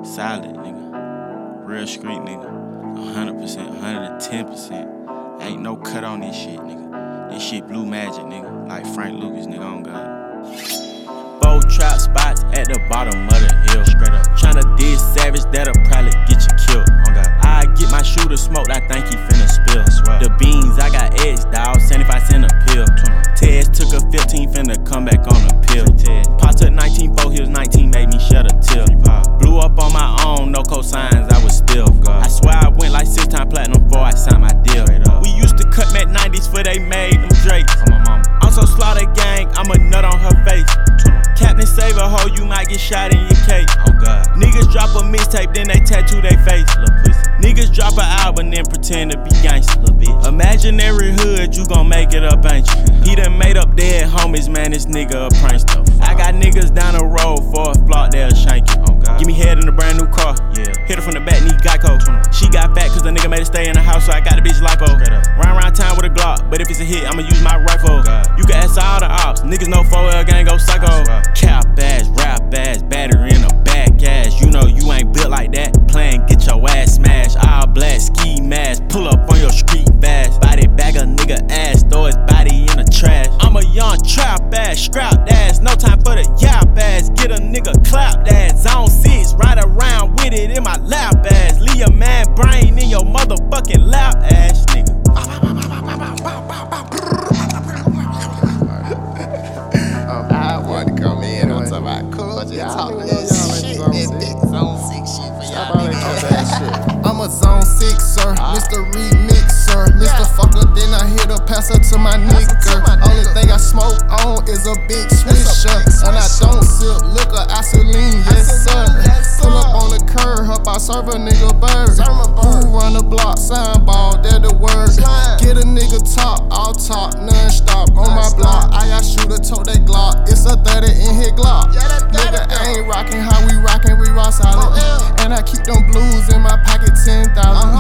Solid, nigga. Real street, nigga. 100%, 110%. Ain't no cut on this shit, nigga. This shit blue magic, nigga. Like Frank Lucas, nigga, on God. 4 trap spots at the bottom of the hill. Straight up. Tryna diss savage, that'll probably get you killed. On God. I get my shooter smoked, I think he finna spill. The beans, I got eggs, dawg, 75 cents a pill. Tez took a 15, finna come back on the pill. Pop took 19-4, he was 19, made me shed a tear. Blew up on my own, no cosigns, I was still. I swear I went like 6 times platinum before I signed my deal. We used to cut Mac 90s for they made them Drakes. I'm so slaughter gang, I'm a nut on her face. Captain save a hoe, you might get shot in your cake. Oh God. Niggas drop a mixtape, then they tattoo they face. Niggas drop an album, then pretend to be gangsta. Imaginary hood, you gon' make it up, ain't you? He done made up dead homies, man, this nigga a prankster. I got niggas down the road for a flock, they'll shank you. Oh God. Give me head in a brand new car. Yeah. Hit her from the back, need Geico. She got fat cause the nigga made her stay in the house, so I got the bitch lipo. Run around town with a Glock, but if it's a hit, I'ma use my rifle. You can ask all the ops, niggas know 4L gang go psycho. Cap ass, rap ass, battery in a back ass. You know you ain't built like that. Playin', get your ass smashed. All black ski mask, pull up on your street fast. Body bag a nigga ass, throw his body in the trash. I'm a young trap ass, scrap ass, no time for the yap ass. Get a nigga clap ass, zone 6, ride around with it in my lap ass. Leave a man brain in your motherfucking lap ass, nigga. I want to come in on talking about cool. Just talking that shit, that big zone 6 shit for y'all niggas. I'm a zone 6er, Mr. Remixer. Mr. Fucker, then I hit a passer to my nigga. Only thing I smoke on is a big swisher. And I don't sip liquor, I sip lean, yes sir. Pull up on the curb, help I serve a nigga bird. Who run the block, sign ball, they're the word. Get a nigga top, all talk, non-stop. On my block, I got shooter, tote that Glock. It's a 30 in here Glock. Nigga ain't rockin' how we rockin', we rock solid. And I keep them blues in my pocket, 10,000.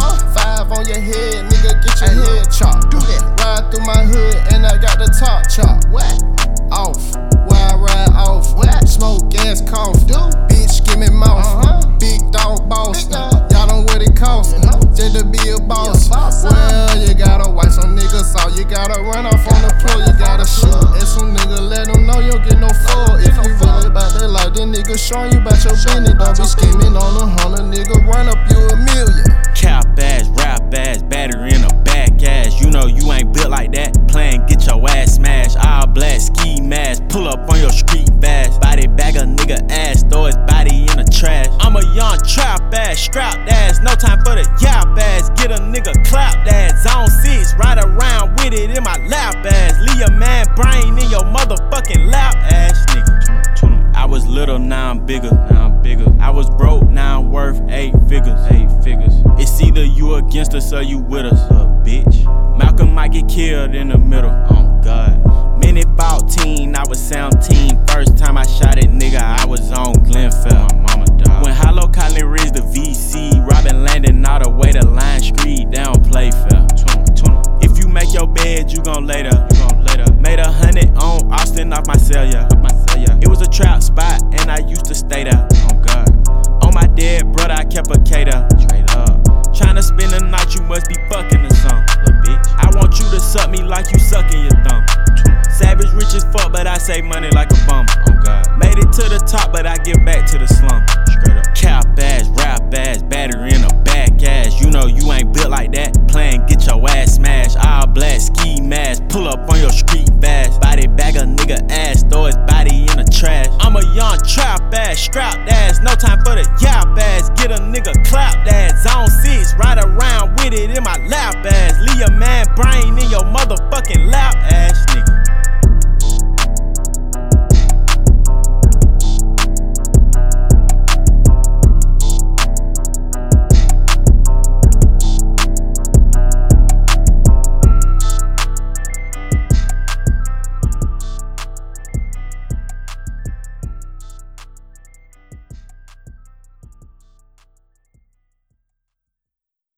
5 on your head, nigga, get your head chopped. Ride through my hood, and I got the top chopped. Off, where I ride off. Smoke, gas, cough. Bitch, give me mouth. Big dog boss. Y'all know what it costs. Just to be a boss. Well, you gotta wipe some niggas out. You gotta run off on the floor. You gotta shoot at some nigga, let them know you get no fall. If you really about that life, then nigga showing you about your business. Don't be scheming on a 100, nigga, run up you a million. Cap ass, rap ass, battery in a back ass. You know you ain't built like that. Playin', get your ass smashed. All black ski mask, pull up on your street fast. Body bag a nigga ass, throw his body in the trash. I'm a young trap ass, strapped ass, no time for the yap ass. Get a nigga clap ass, zone 6, ride around with it in my lap ass. Leave a man brain in your motherfucking lap ass, nigga. I was little, now I'm bigger. I was broke, now I'm worth 8 figures. It's either you against us or you with us, bitch. Malcolm might get killed in the middle. Oh God. Minute 14, I was 17. First time I shot it, nigga, I was on Glenfell. My mama died. When Hollow Colin raised the VC, Robin Landon all the way to Line Street, they don't play fair. If you make your bed, you gon' lay there. Made 100 on Austin off my cellular. It was a trap spot, and I used to stay there. Oh God. On my dead brother, I kept a cater. Straight up. Tryna spend the night, you must be fucking or something. Little bitch. I want you to suck me like you sucking your thumb. Savage rich as fuck, but I save money like a bum. Oh God. Made it to the top, but I give back to the slum. Straight